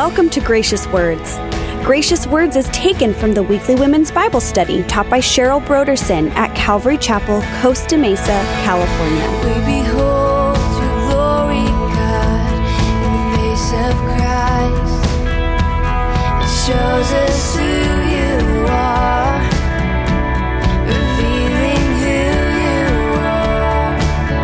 Welcome to Gracious Words. Gracious Words is taken from the weekly women's Bible study taught by Cheryl Broderson at Calvary Chapel, Costa Mesa, California. We behold your glory, God, in the face of Christ. It shows us who you are, revealing who you are.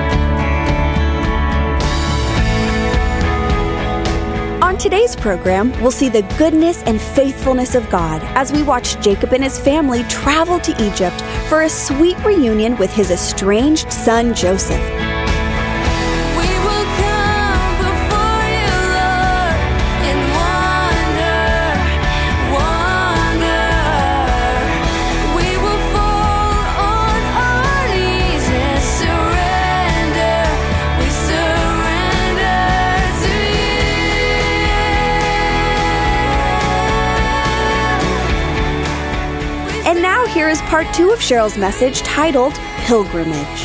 On today's program, we'll see the goodness and faithfulness of God as we watch Jacob and his family travel to Egypt for a sweet reunion with his estranged son Joseph. We will come before you, Lord, in wonder, wonder. We will fall on our knees and surrender. We surrender to you. And now here is part 2 of Cheryl's message titled Pilgrimage.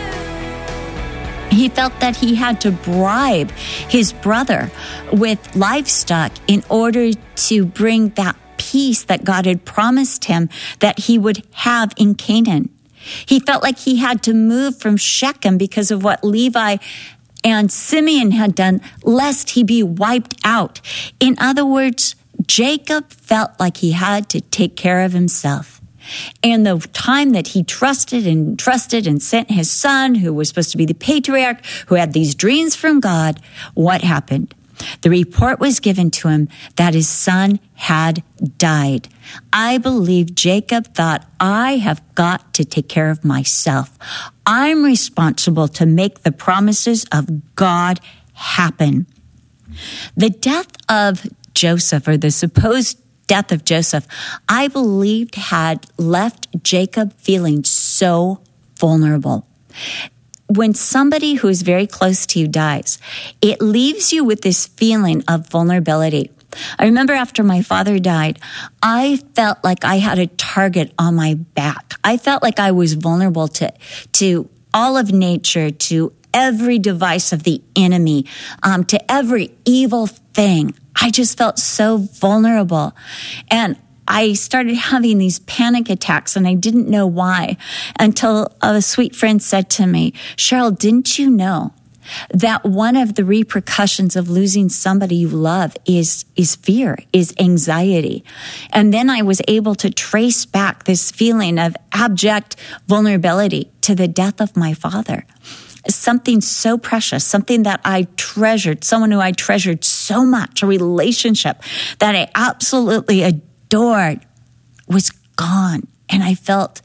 He felt that he had to bribe his brother with livestock in order to bring that peace that God had promised him that he would have in Canaan. He felt like he had to move from Shechem because of what Levi and Simeon had done, lest he be wiped out. In other words, Jacob felt like he had to take care of himself. And the time that he trusted and sent his son, who was supposed to be the patriarch, who had these dreams from God, what happened? The report was given to him that his son had died. I believe Jacob thought, I have got to take care of myself. I'm responsible to make the promises of God happen. The death of Joseph, or the supposed death of Joseph, I believed had left Jacob feeling so vulnerable. When somebody who is very close to you dies, it leaves you with this feeling of vulnerability. I remember after my father died, I felt like I had a target on my back. I felt like I was vulnerable to all of nature, to every device of the enemy, to every evil thing. I just felt so vulnerable. And I started having these panic attacks, and I didn't know why until a sweet friend said to me, Cheryl, didn't you know that one of the repercussions of losing somebody you love is fear, is anxiety? And then I was able to trace back this feeling of abject vulnerability to the death of my father. Something so precious, something that I treasured, someone who I treasured so much, a relationship that I absolutely adored was gone. And I felt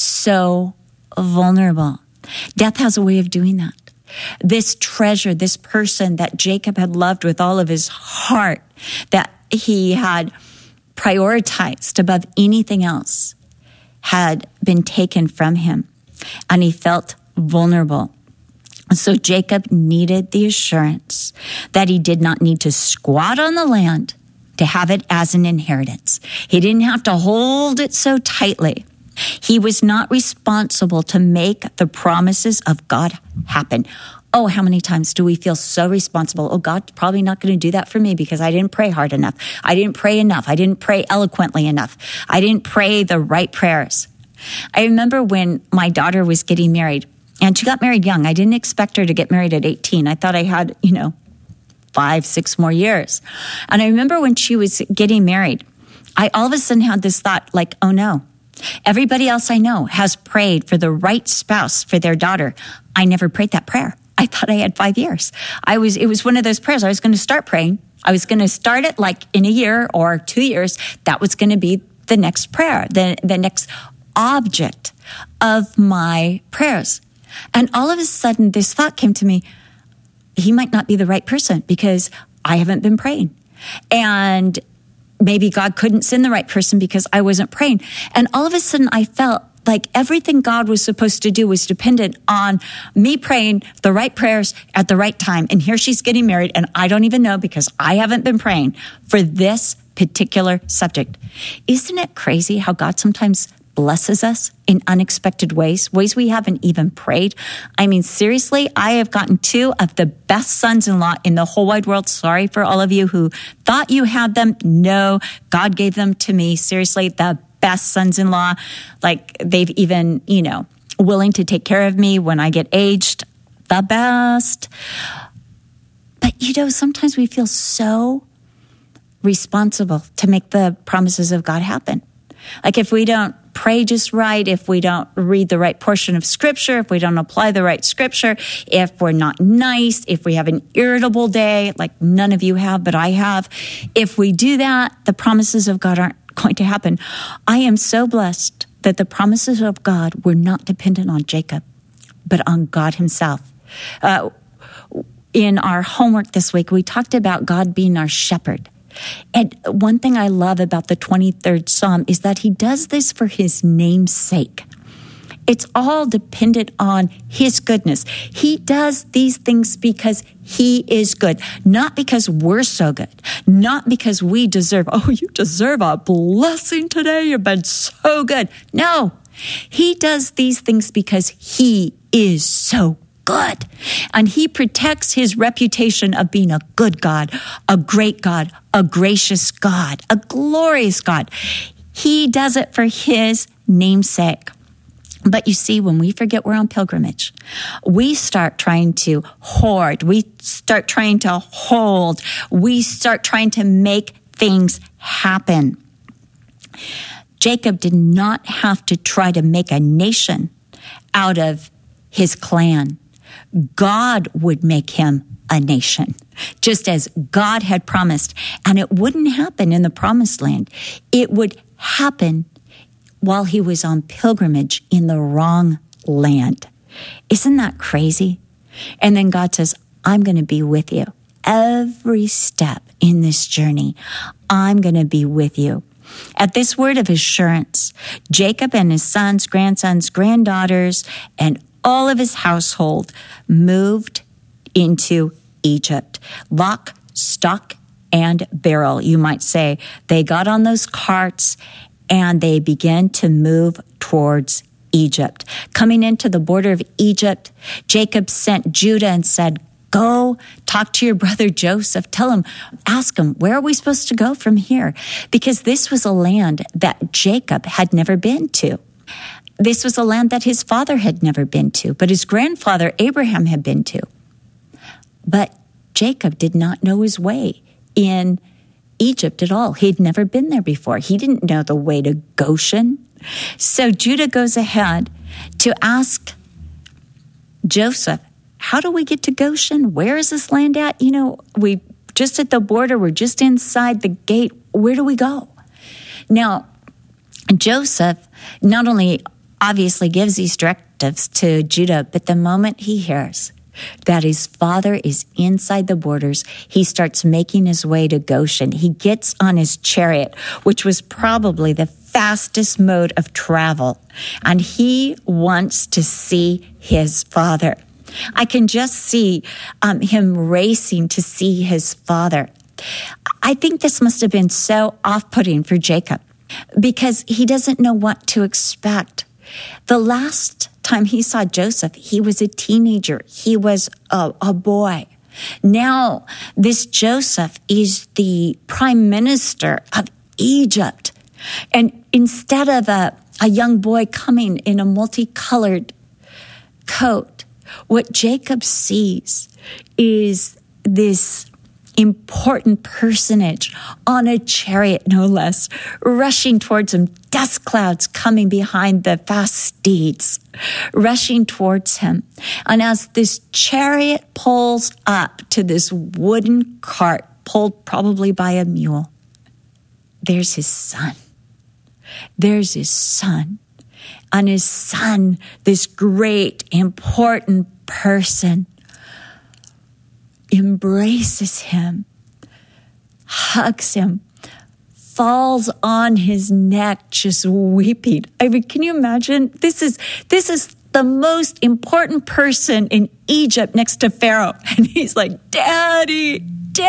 so vulnerable. Death has a way of doing that. This treasure, this person that Jacob had loved with all of his heart, that he had prioritized above anything else, had been taken from him. And he felt vulnerable. So Jacob needed the assurance that he did not need to squat on the land to have it as an inheritance. He didn't have to hold it so tightly. He was not responsible to make the promises of God happen. Oh, how many times do we feel so responsible? Oh, God's probably not going to do that for me because I didn't pray hard enough. I didn't pray enough. I didn't pray eloquently enough. I didn't pray the right prayers. I remember when my daughter was getting married, and she got married young. I didn't expect her to get married at 18. I thought I had, 5-6 more years. And I remember when she was getting married, I all of a sudden had this thought like, oh no, everybody else I know has prayed for the right spouse for their daughter. I never prayed that prayer. I thought I had 5 years. It was one of those prayers. I was going to start praying. I was going to start it like in a year or 2 years. That was going to be the next prayer, the next object of my prayers. And all of a sudden, this thought came to me, he might not be the right person because I haven't been praying. And maybe God couldn't send the right person because I wasn't praying. And all of a sudden, I felt like everything God was supposed to do was dependent on me praying the right prayers at the right time. And here she's getting married, and I don't even know because I haven't been praying for this particular subject. Isn't it crazy how God sometimes blesses us in unexpected ways we haven't even prayed. I mean, seriously, I have gotten 2 of the best sons-in-law in the whole wide world. Sorry for all of you who thought you had them. No, God gave them to me. Seriously, the best sons-in-law. Like, they've even, willing to take care of me when I get aged. The best. But, sometimes we feel so responsible to make the promises of God happen. Like, if we don't pray just right, if we don't read the right portion of Scripture, if we don't apply the right Scripture, if we're not nice, if we have an irritable day, like none of you have, but I have, if we do that, the promises of God aren't going to happen. I am so blessed that the promises of God were not dependent on Jacob, but on God himself. In our homework this week, we talked about God being our shepherd. And one thing I love about the 23rd Psalm is that he does this for his name's sake. It's all dependent on his goodness. He does these things because he is good, not because we're so good, not because we deserve, you deserve a blessing today. You've been so good. No, he does these things because he is so good. And he protects his reputation of being a good God, a great God, a gracious God, a glorious God. He does it for his name's sake. But you see, when we forget we're on pilgrimage, we start trying to hoard, we start trying to hold, we start trying to make things happen. Jacob did not have to try to make a nation out of his clan. God would make him a nation, just as God had promised. And it wouldn't happen in the promised land. It would happen while he was on pilgrimage in the wrong land. Isn't that crazy? And then God says, I'm going to be with you. Every step in this journey, I'm going to be with you. At this word of assurance, Jacob and his sons, grandsons, granddaughters, and all of his household moved into Egypt. Lock, stock, and barrel, you might say. They got on those carts and they began to move towards Egypt. Coming into the border of Egypt, Jacob sent Judah and said, go talk to your brother Joseph. Tell him, ask him, where are we supposed to go from here? Because this was a land that Jacob had never been to. This was a land that his father had never been to, but his grandfather Abraham had been to. But Jacob did not know his way in Egypt at all. He'd never been there before. He didn't know the way to Goshen. So Judah goes ahead to ask Joseph, how do we get to Goshen? Where is this land at? We just at the border. We're just inside the gate. Where do we go? Now, Joseph not only obviously gives these directives to Judah, but the moment he hears that his father is inside the borders, he starts making his way to Goshen. He gets on his chariot, which was probably the fastest mode of travel, and he wants to see his father. I can just see him racing to see his father. I think this must have been so off-putting for Jacob because he doesn't know what to expect. The last time he saw Joseph, he was a teenager. He was a boy. Now, this Joseph is the prime minister of Egypt. And instead of a young boy coming in a multicolored coat, what Jacob sees is this important personage on a chariot, no less, rushing towards him, dust clouds coming behind the fast steeds, rushing towards him. And as this chariot pulls up to this wooden cart, pulled probably by a mule, there's his son. There's his son. And his son, this great, important person, embraces him, hugs him, falls on his neck, just weeping. I mean, can you imagine? This is the most important person in Egypt next to Pharaoh. And he's like, Daddy,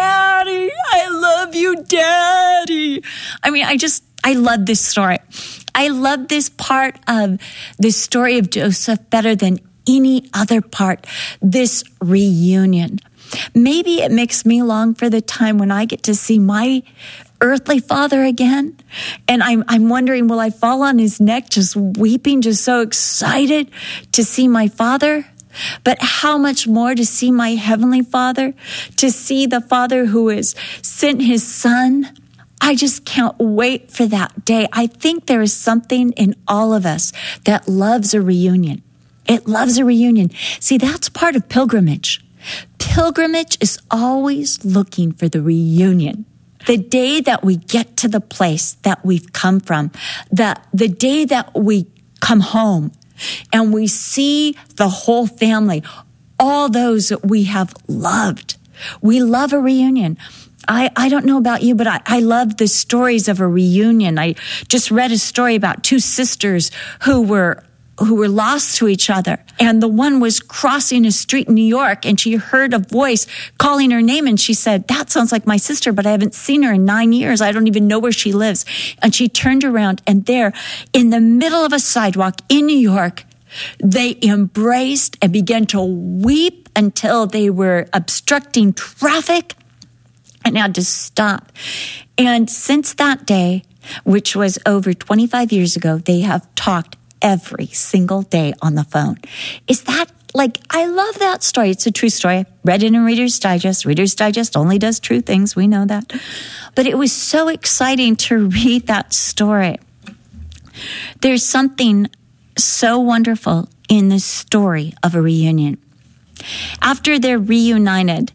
I love you, Daddy. I mean, I love this story. I love this part of the story of Joseph better than any other part, this reunion. Maybe it makes me long for the time when I get to see my earthly father again. And I'm wondering, will I fall on his neck just weeping, just so excited to see my father? But how much more to see my heavenly Father, to see the Father who has sent his Son. I just can't wait for that day. I think there is something in all of us that loves a reunion. It loves a reunion. See, that's part of pilgrimage. Pilgrimage is always looking for the reunion. The day that we get to the place that we've come from, the day that we come home and we see the whole family, all those that we have loved. We love a reunion. I don't know about you, but I love the stories of a reunion. I just read a story about two sisters who were lost to each other. And the one was crossing a street in New York and she heard a voice calling her name. And she said, that sounds like my sister, but I haven't seen her in 9 years. I don't even know where she lives. And she turned around and there in the middle of a sidewalk in New York, they embraced and began to weep until they were obstructing traffic and had to stop. And since that day, which was over 25 years ago, they have talked every single day on the phone. Is that I love that story. It's a true story. Read it in Reader's Digest. Reader's Digest only does true things. We know that. But it was so exciting to read that story. There's something so wonderful in the story of a reunion. After they're reunited,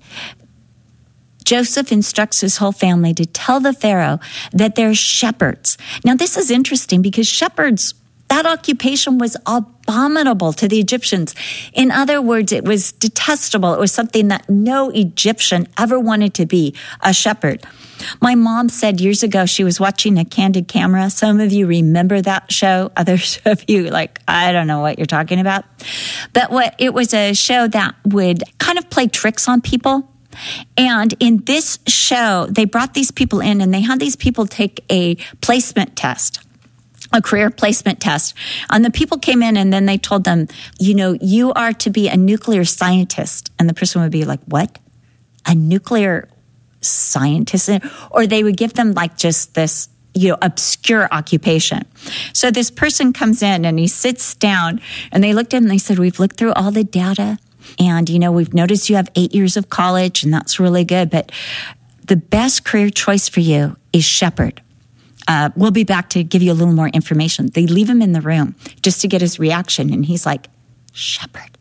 Joseph instructs his whole family to tell the Pharaoh that they're shepherds. Now, this is interesting because shepherds, that occupation was abominable to the Egyptians. In other words, it was detestable. It was something that no Egyptian ever wanted to be, a shepherd. My mom said years ago she was watching a Candid Camera. Some of you remember that show. Others of you I don't know what you're talking about. But it was a show that would kind of play tricks on people. And in this show, they brought these people in and they had these people take a placement test, a career placement test. And the people came in and then they told them, you are to be a nuclear scientist. And the person would be like, what? A nuclear scientist? Or they would give them just this, obscure occupation. So this person comes in and he sits down and they looked at him and they said, we've looked through all the data. And, we've noticed you have 8 years of college, and that's really good. But the best career choice for you is shepherd. We'll be back to give you a little more information. They leave him in the room just to get his reaction. And he's like, shepherd?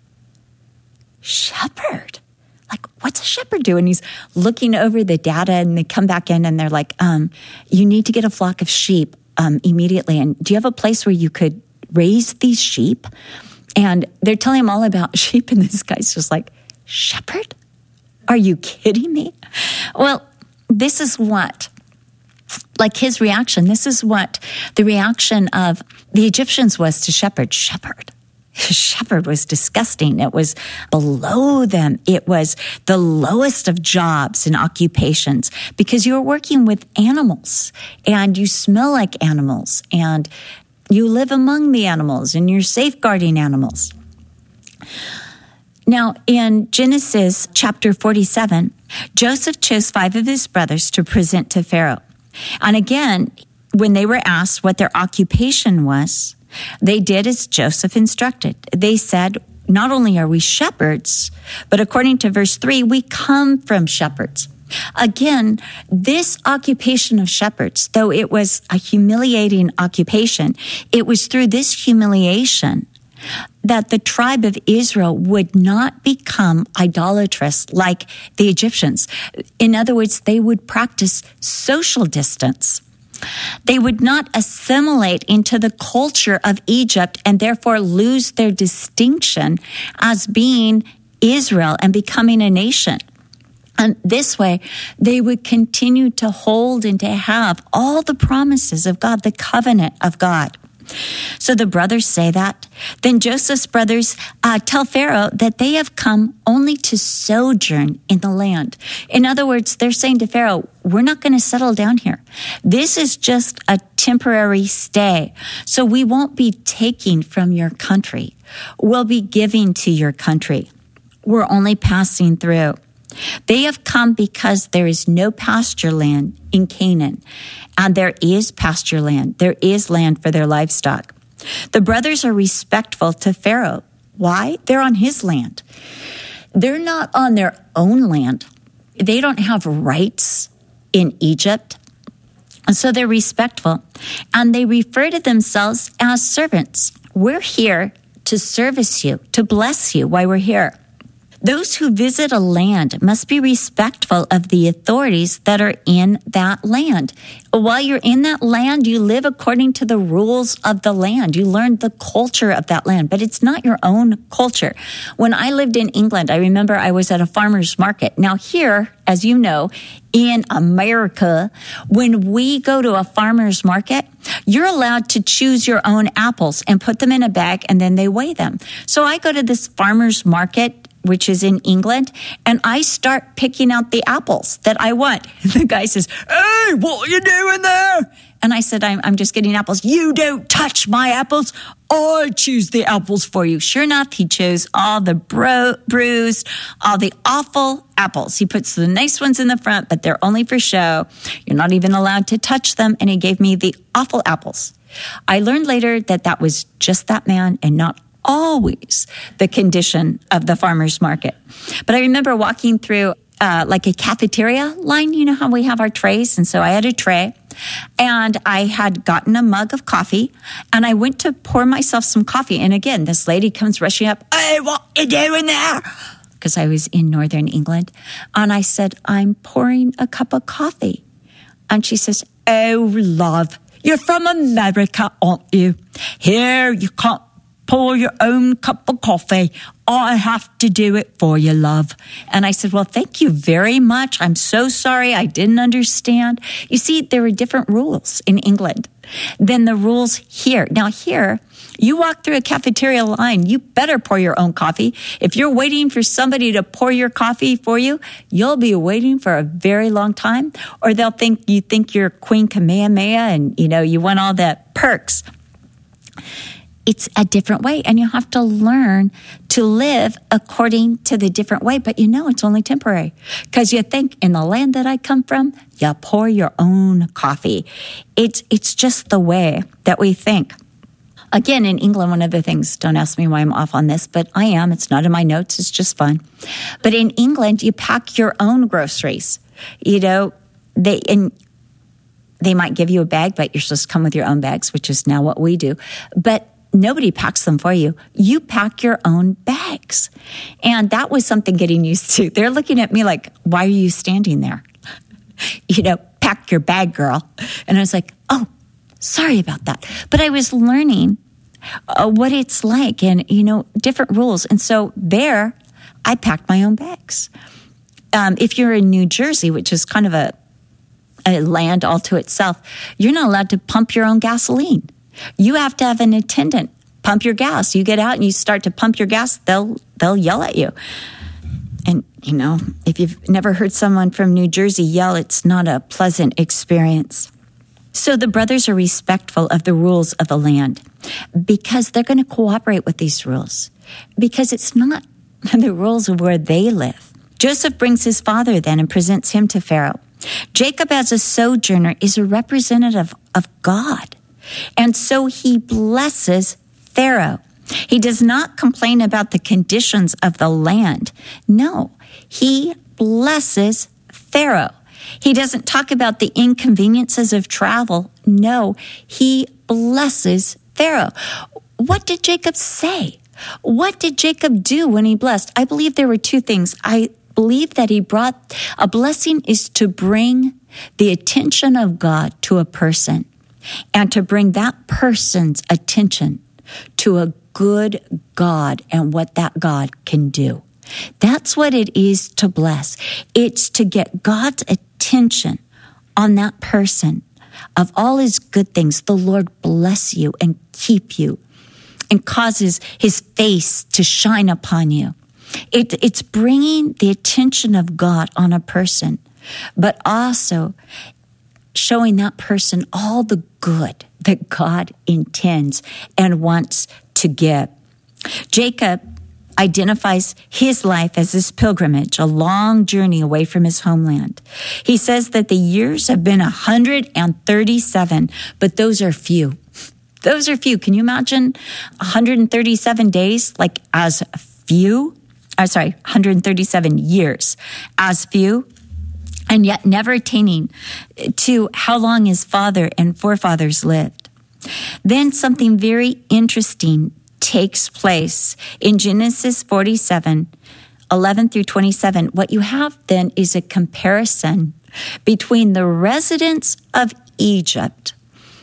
Shepherd? What's a shepherd do? And he's looking over the data, and they come back in, and they're like, you need to get a flock of sheep immediately. And do you have a place where you could raise these sheep? And they're telling him all about sheep, and this guy's just like, shepherd? Are you kidding me? Well, this is what, his reaction, this is what the reaction of the Egyptians was to shepherd. Shepherd was disgusting. It was below them. It was the lowest of jobs and occupations because you were working with animals, and you smell like animals, and you live among the animals and you're safeguarding animals. Now, in Genesis chapter 47, Joseph chose 5 of his brothers to present to Pharaoh. And again, when they were asked what their occupation was, they did as Joseph instructed. They said, not only are we shepherds, but according to verse 3, we come from shepherds. Again, this occupation of shepherds, though it was a humiliating occupation, it was through this humiliation that the tribe of Israel would not become idolatrous like the Egyptians. In other words, they would practice social distance. They would not assimilate into the culture of Egypt and therefore lose their distinction as being Israel and becoming a nation. And this way, they would continue to hold and to have all the promises of God, the covenant of God. So the brothers say that. Then Joseph's brothers tell Pharaoh that they have come only to sojourn in the land. In other words, they're saying to Pharaoh, we're not going to settle down here. This is just a temporary stay. So we won't be taking from your country. We'll be giving to your country. We're only passing through. They have come because there is no pasture land in Canaan, and there is pasture land. There is land for their livestock. The brothers are respectful to Pharaoh. Why? They're on his land. They're not on their own land. They don't have rights in Egypt. And so they're respectful, and they refer to themselves as servants. We're here to service you, to bless you while we're here. Those who visit a land must be respectful of the authorities that are in that land. While you're in that land, you live according to the rules of the land. You learn the culture of that land, but it's not your own culture. When I lived in England, I remember I was at a farmer's market. Now here, as you know, in America, when we go to a farmer's market, you're allowed to choose your own apples and put them in a bag, and then they weigh them. So I go to this farmer's market, which is in England, and I start picking out the apples that I want. The guy says, hey, what are you doing there? And I said, I'm just getting apples. You don't touch my apples. I choose the apples for you. Sure enough, he chose all the bruised, all the awful apples. He puts the nice ones in the front, but they're only for show. You're not even allowed to touch them. And he gave me the awful apples. I learned later that that was just that man and not always the condition of the farmer's market. But I remember walking through like a cafeteria line. You know how we have our trays? And so I had a tray, and I had gotten a mug of coffee, and I went to pour myself some coffee. And again, this lady comes rushing up. Hey, what are you doing there? Because I was in northern England. And I said, I'm pouring a cup of coffee. And she says, oh, love, you're from America, aren't you? Here, you can't pour your own cup of coffee. I have to do it for you, love. And I said, well, thank you very much. I'm so sorry. I didn't understand. You see, there are different rules in England than the rules here. Now here, you walk through a cafeteria line, you better pour your own coffee. If you're waiting for somebody to pour your coffee for you, you'll be waiting for a very long time, or they'll think you think you're Queen Kamehameha and, you want all the perks. It's a different way, and you have to learn to live according to the different way. But it's only temporary, because you think in the land that I come from, you pour your own coffee. It's just the way that we think. Again, in England, one of the things, don't ask me why I'm off on this, but I am. It's not in my notes. It's just fun. But in England, you pack your own groceries. They might give you a bag, but you're supposed to come with your own bags, which is now what we do. But nobody packs them for you. You pack your own bags. And that was something getting used to. They're looking at me like, why are you standing there? Pack your bag, girl. And I was like, oh, sorry about that. But I was learning what it's like and, different rules. And so there, I packed my own bags. If you're in New Jersey, which is kind of a land all to itself, you're not allowed to pump your own gasoline. You have to have an attendant pump your gas. You get out and you start to pump your gas, they'll yell at you. And, if you've never heard someone from New Jersey yell, it's not a pleasant experience. So the brothers are respectful of the rules of the land because they're going to cooperate with these rules, because it's not the rules of where they live. Joseph brings his father then and presents him to Pharaoh. Jacob, as a sojourner, is a representative of God. And so he blesses Pharaoh. He does not complain about the conditions of the land. No, he blesses Pharaoh. He doesn't talk about the inconveniences of travel. No, he blesses Pharaoh. What did Jacob say? What did Jacob do when he blessed? I believe there were two things. I believe that he brought a blessing is to bring the attention of God to a person, and to bring that person's attention to a good God and what that God can do. That's what it is to bless. It's to get God's attention on that person of all his good things, the Lord bless you and keep you and causes his face to shine upon you. It's bringing the attention of God on a person, but also showing that person all the good that God intends and wants to give. Jacob identifies his life as this pilgrimage, a long journey away from his homeland. He says that the years have been 137, but those are few. Those are few. Can you imagine 137 days like as few? 137 years as few, and yet never attaining to how long his father and forefathers lived. Then something very interesting takes place in Genesis 47, 11 through 27. What you have then is a comparison between the residents of Egypt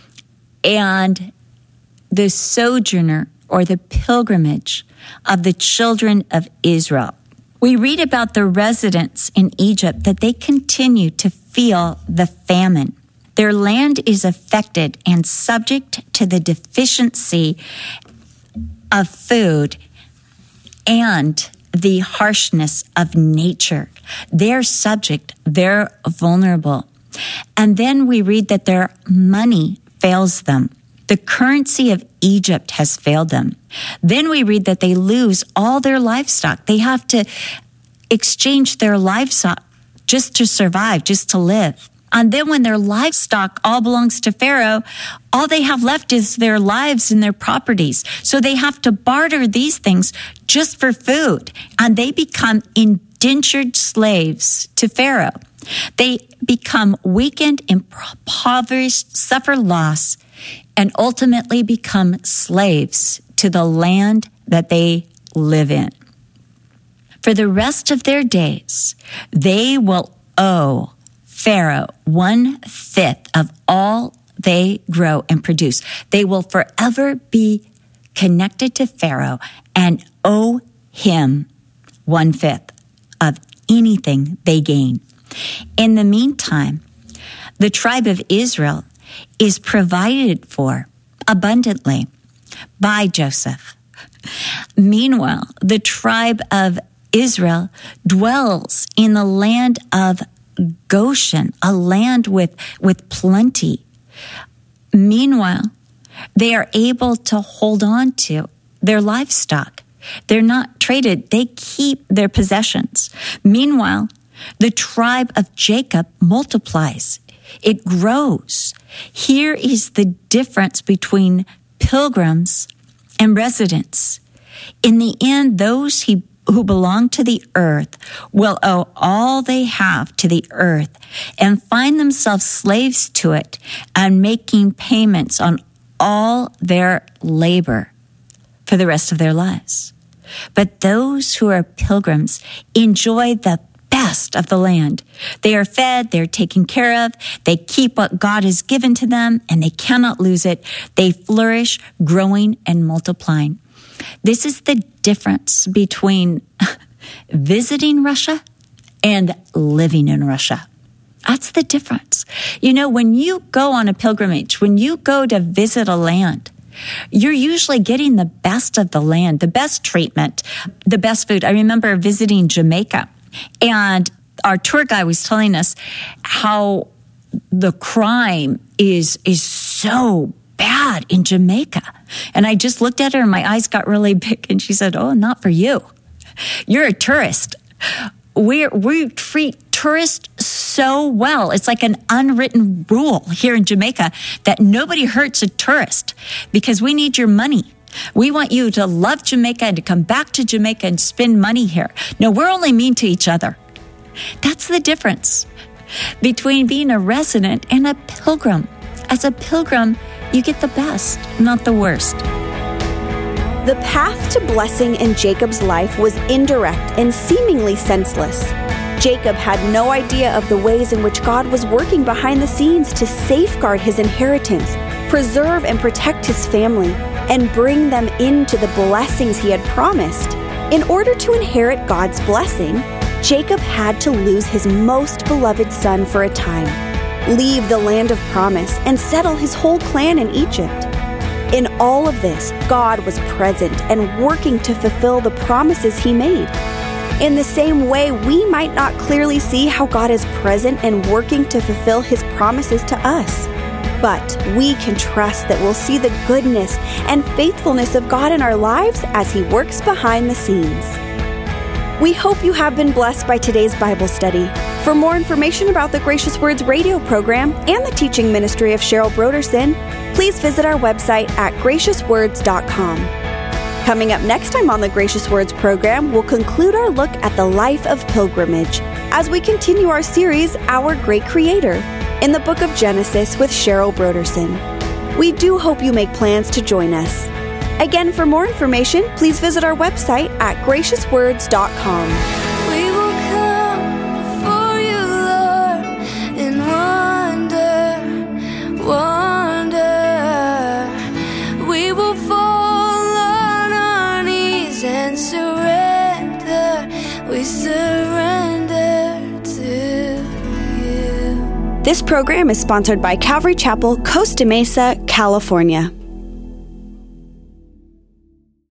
and the sojourner or the pilgrimage of the children of Israel. We read about the residents in Egypt that they continue to feel the famine. Their land is affected and subject to the deficiency of food and the harshness of nature. They're subject, they're vulnerable. And then we read that their money fails them. The currency of Egypt has failed them. Then we read that they lose all their livestock. They have to exchange their livestock just to survive, just to live. And then when their livestock all belongs to Pharaoh, all they have left is their lives and their properties. So they have to barter these things just for food. And they become indentured slaves to Pharaoh. They become weakened, impoverished, suffer loss, and ultimately become slaves to the land that they live in. For the rest of their days, they will owe Pharaoh 1/5 of all they grow and produce. They will forever be connected to Pharaoh and owe him 1/5 of anything they gain. In the meantime, the tribe of Israel is provided for abundantly by Joseph. Meanwhile, the tribe of Israel dwells in the land of Goshen, a land with plenty. Meanwhile, they are able to hold on to their livestock. They're not traded. They keep their possessions. Meanwhile, the tribe of Jacob multiplies. It grows. Here is the difference between pilgrims and residents. In the end, those who belong to the earth will owe all they have to the earth and find themselves slaves to it and making payments on all their labor for the rest of their lives. But those who are pilgrims enjoy the best of the land. They are fed, they're taken care of, they keep what God has given to them, and they cannot lose it. They flourish, growing and multiplying. This is the difference between visiting Russia and living in Russia. That's the difference. You know, when you go on a pilgrimage, when you go to visit a land, you're usually getting the best of the land, the best treatment, the best food. I remember visiting Jamaica, and our tour guide was telling us how the crime is so bad in Jamaica. And I just looked at her and my eyes got really big, and she said, "Oh, not for you. You're a tourist. We treat tourists so well. It's like an unwritten rule here in Jamaica that nobody hurts a tourist because we need your money. We want you to love Jamaica and to come back to Jamaica and spend money here. No, we're only mean to each other." That's the difference between being a resident and a pilgrim. As a pilgrim, you get the best, not the worst. The path to blessing in Jacob's life was indirect and seemingly senseless. Jacob had no idea of the ways in which God was working behind the scenes to safeguard his inheritance, preserve and protect his family, and bring them into the blessings he had promised. In order to inherit God's blessing, Jacob had to lose his most beloved son for a time. leave the land of promise, and settle his whole clan in Egypt. In all of this, God was present and working to fulfill the promises he made. In the same way, we might not clearly see how God is present and working to fulfill his promises to us. But we can trust that we'll see the goodness and faithfulness of God in our lives as he works behind the scenes. We hope you have been blessed by today's Bible study. For more information about the Gracious Words radio program and the teaching ministry of Cheryl Brodersen, please visit our website at graciouswords.com. Coming up next time on the Gracious Words program, we'll conclude our look at the life of pilgrimage as we continue our series, Our Great Creator, in the book of Genesis with Cheryl Brodersen. We do hope you make plans to join us. Again, for more information, please visit our website at graciouswords.com. We will come before you, Lord, and wonder. We will fall on our knees and surrender. We surrender to you. This program is sponsored by Calvary Chapel, Costa Mesa, California.